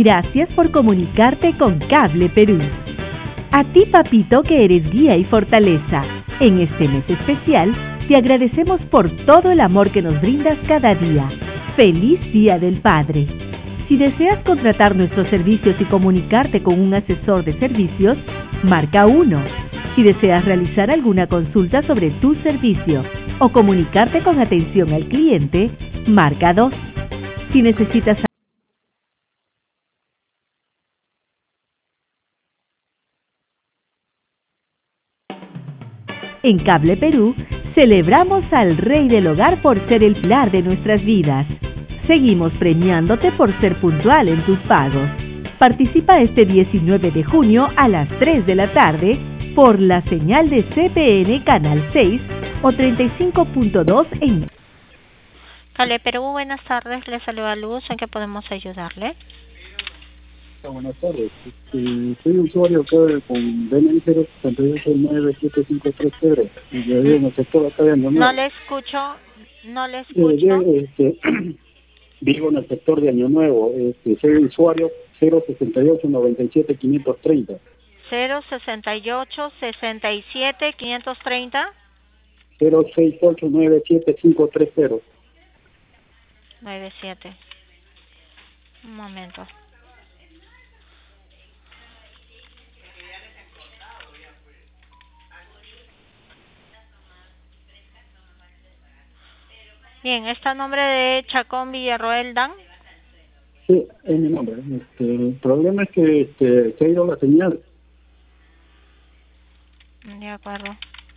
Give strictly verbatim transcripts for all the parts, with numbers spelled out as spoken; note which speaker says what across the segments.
Speaker 1: Gracias por comunicarte con Cable Perú. A ti, papito, que eres guía y fortaleza. En este mes especial, te agradecemos por todo el amor que nos brindas cada día. ¡Feliz Día del Padre! Si deseas contratar nuestros servicios y comunicarte con un asesor de servicios, marca uno. Si deseas realizar alguna consulta sobre tu servicio o comunicarte con atención al cliente, marca dos. Si necesitas En Cable Perú, celebramos al Rey del Hogar por ser el pilar de nuestras vidas. Seguimos premiándote por ser puntual en tus pagos. Participa este diecinueve de junio a las tres de la tarde por la señal de C P N Canal seis o treinta y cinco punto dos en...
Speaker 2: Cable Perú, buenas tardes. Le saluda Luz. ¿En qué podemos ayudarle?
Speaker 3: Buenas tardes. Este, soy usuario acá con D N I cero seis ocho nueve siete cinco tres cero y vivo en el sector acá de Año Nuevo.
Speaker 2: No le escucho, no le escucho.
Speaker 3: Eh, yo, este, vivo en el sector de Año Nuevo. Este, soy usuario cero sesenta y ocho noventa y siete quinientos treinta.
Speaker 2: cero sesenta y ocho sesenta y siete quinientos treinta.
Speaker 3: cero seis ocho nueve siete cinco tres cero.
Speaker 2: nueve siete. Un momento. Bien, ¿está a nombre de Chacón Villarroel Dan?
Speaker 3: Sí, es mi nombre. Este, el problema es que este, se ha ido la señal.
Speaker 2: De acuerdo.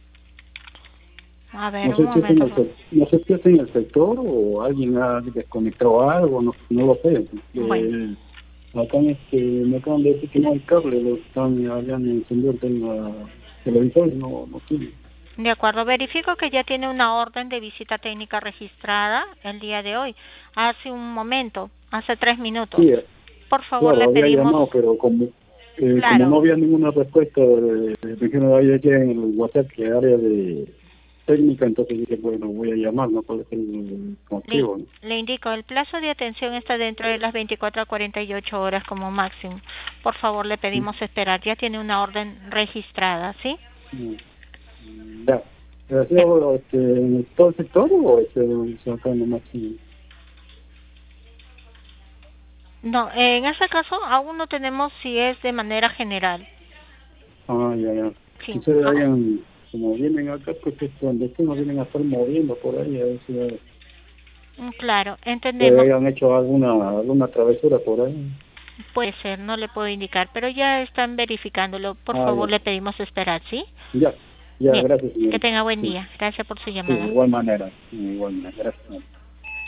Speaker 2: A ver,
Speaker 3: No sé,
Speaker 2: un
Speaker 3: si es en
Speaker 2: momento.
Speaker 3: el, no sé si es en el sector o alguien ha desconectado algo, no, no lo sé.
Speaker 2: Bueno.
Speaker 3: Eh, acá en este, me acaban de decir que no hay cable, lo están, habían encendido el televisor y no, no tiene.
Speaker 2: De acuerdo, verifico que ya tiene una orden de visita técnica registrada el día de hoy, hace un momento, hace tres minutos.
Speaker 3: Sí,
Speaker 2: Por favor,
Speaker 3: claro,
Speaker 2: le
Speaker 3: había
Speaker 2: pedimos...
Speaker 3: llamado, pero como, eh,
Speaker 2: Claro.
Speaker 3: como no había ninguna respuesta, eh, me dijeron ahí aquí en el WhatsApp que área de técnica, entonces dije, bueno, voy a llamar, ¿no? ¿Cuál es el motivo?
Speaker 2: Le,
Speaker 3: ¿no?
Speaker 2: le indico, el plazo de atención está dentro de las veinticuatro a cuarenta y ocho horas como máximo. Por favor, le pedimos esperar. Ya tiene una orden registrada, ¿sí?
Speaker 3: Mm, Ya. ¿Ha sido este, en todo el sector o es este, acá nomás? Sí.
Speaker 2: No, en ese caso aún no tenemos si es de manera general.
Speaker 3: Ah, ya, ya.
Speaker 2: Sí.
Speaker 3: Ustedes hayan, como vienen acá, pues es donde ustedes nos vienen a estar moviendo por ahí, a ver si eh,
Speaker 2: Claro, entendemos.
Speaker 3: hayan hecho alguna, alguna travesura por ahí.
Speaker 2: Puede ser, no le puedo indicar, pero ya están verificándolo. Por
Speaker 3: Ah,
Speaker 2: favor,
Speaker 3: ya.
Speaker 2: le pedimos esperar, ¿sí?
Speaker 3: Ya, ya,
Speaker 2: Bien,
Speaker 3: gracias, señor.
Speaker 2: que tenga buen
Speaker 3: Sí,
Speaker 2: día. Gracias por su
Speaker 3: sí,
Speaker 2: llamada.
Speaker 3: de igual manera, de igual manera, gracias.